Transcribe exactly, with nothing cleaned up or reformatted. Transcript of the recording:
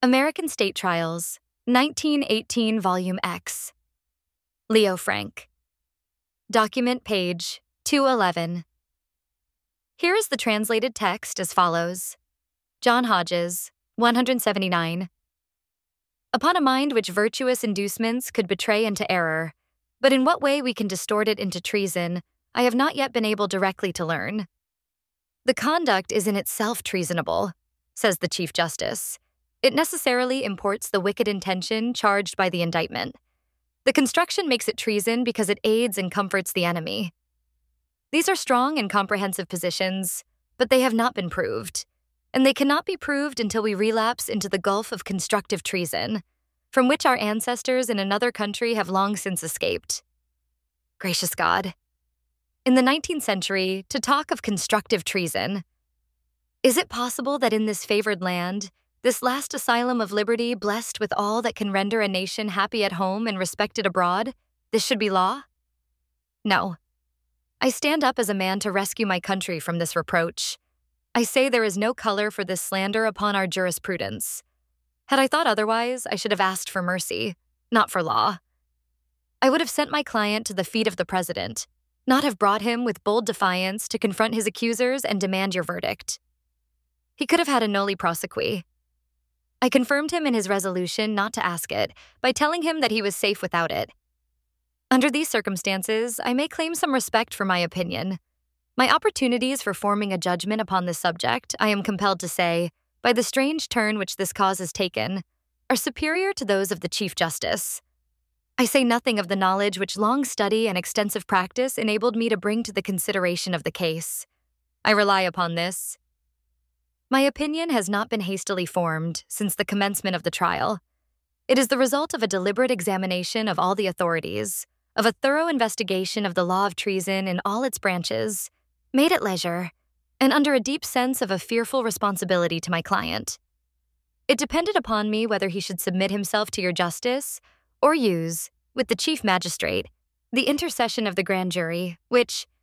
American State Trials, nineteen eighteen, Volume X. Leo Frank. Document page two eleven. Here is the translated text as follows. John Hodges, one seventy-nine. Upon a mind which virtuous inducements could betray into error, but in what way we can distort it into treason, I have not yet been able directly to learn. The conduct is in itself treasonable, says the Chief Justice. It necessarily imports the wicked intention charged by the indictment. The construction makes it treason because it aids and comforts the enemy. These are strong and comprehensive positions, but they have not been proved, and they cannot be proved until we relapse into the gulf of constructive treason, from which our ancestors in another country have long since escaped. Gracious God. In the nineteenth century, to talk of constructive treason, is it possible that in this favored land, this last asylum of liberty blessed with all that can render a nation happy at home and respected abroad, this should be law? No. I stand up as a man to rescue my country from this reproach. I say there is no color for this slander upon our jurisprudence. Had I thought otherwise, I should have asked for mercy, not for law. I would have sent my client to the feet of the president, not have brought him with bold defiance to confront his accusers and demand your verdict. He could have had a noli prosequi. I confirmed him in his resolution not to ask it by telling him that he was safe without it. Under these circumstances, I may claim some respect for my opinion. My opportunities for forming a judgment upon this subject, I am compelled to say, by the strange turn which this cause has taken, are superior to those of the Chief Justice. I say nothing of the knowledge which long study and extensive practice enabled me to bring to the consideration of the case. I rely upon this. My opinion has not been hastily formed since the commencement of the trial. It is the result of a deliberate examination of all the authorities, of a thorough investigation of the law of treason in all its branches, made at leisure, and under a deep sense of a fearful responsibility to my client. It depended upon me whether he should submit himself to your justice or use, with the chief magistrate, the intercession of the grand jury, which,